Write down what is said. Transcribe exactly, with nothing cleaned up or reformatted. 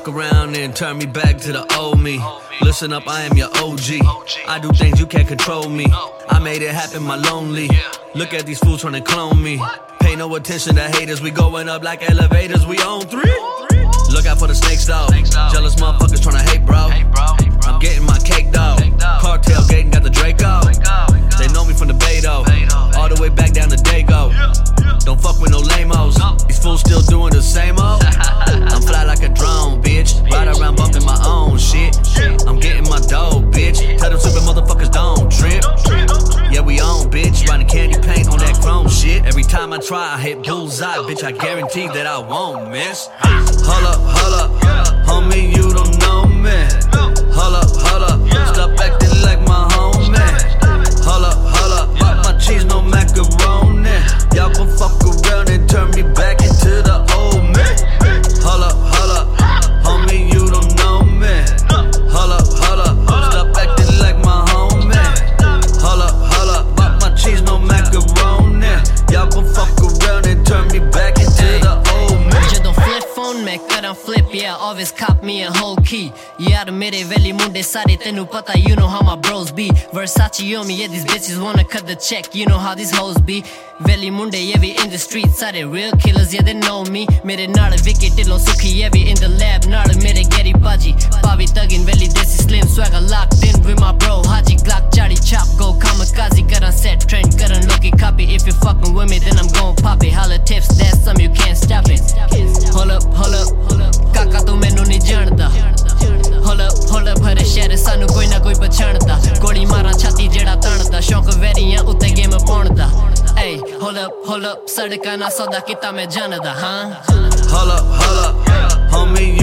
fuck around and turn me back to the old me. Listen up, I am your O G. I do things you can't control me. I made it happen, my lonely. Look at these fools trying to clone me. Pay no attention to haters, we going up like elevators, we on three. Look out for the snakes, though. Jealous motherfuckers tryna hate, bro. I'm getting my cake, though. Cartel gating, got the Draco. They know me from the Beto, all the way back down to Dago. Don't fuck with no lame-os. These fools still doing the same old. I'm fly like a drone, bitch. Ride around bumping my own shit. I'm getting my dough, bitch. Tell them stupid motherfuckers don't trip. Yeah, we on, bitch. Riding candy paint on that chrome shit. Every time I try, I hit bullseye, bitch. I guarantee that I won't miss. Hold up, hold up, homie, you don't know me. Hold up, hold up, stop acting like my homie. Hold up, hold up, pop my cheese, no macaroni. Y'all gon' fuck around and turn me back into the old me. Hold up, hold up, homie, you don't know me. Hold up, hold up, stop acting like my homie. Hold up, hold up, pop my cheese, no macaroni. Y'all gon' fuck around and turn me back into the old me. ਜਦੋਂ flip phone ਮੈਂ ਕਰਾਂ flip, yeah, always cop me a whole key. ਯਾਰ ਮੇਰੇ ਵੈਲੀ ਮੁੰਡੇ ਸਾਰੇ ਤੈਨੂੰ ਪਤਾ, you know how my bros be. Versace on me, yeah, these bitches wanna cut the check, you know how these hoes be. ਵੈਲੀ ਮੁੰਡੇ, yeah, we in the streets, ਸਾਰੇ real killers, yeah, they know me. ਮੇਰੇ ਨਾਲ ਵਿਕੀ ਢਿੱਲੋਂ ਸੁਖੀ, yeah, we in the lab, ਨਾਲ ਮੇਰੇ Garry ਬਾਜੀ. ਪਾਵੀ ਤਗਿਨ ਵੈਲੀ ਦੇਸੀ slim swagger locked in with my bro Haji Glock ਚਾੜੀ chop go kamikaze ਕਰਾਂ set trend ਕਰਨ ਲੋਕੀ copy. If you fucking with me then I'm gon' pop it. Holla tips, that's some you can't stop it. Hold up, hold up, ਕਾਕਾ ਤੂੰ ਮੈਨੂੰ ਨਹੀਂ ਜਾਣਦਾ. Hold up, hold up, ਹਰੇ ਸ਼ਹਿਰ ਸਾਨੂੰ ਕੋਈ ਨਾ ਕੋਈ ਪਛਾਣਦਾ. ਗੋਲੀ ਮਾਰਾਂ ਛਾਤੀ ਜਿਹੜਾ ਤਣਦਾ, ਸ਼ੌਂਕ ਵੈਰੀਆਂ ਉੱਤੇ ਗੇਮ ਪਾਉਣ ਦਾ. Ay, hold up, hold up, ਸੜਕਾਂ ਨਾਲ ਸੌਦਾ ਕੀਤਾ ਮੈਂ ਜਾਣਦਾ, ਹਾਂ. Hold up, hold up, homie,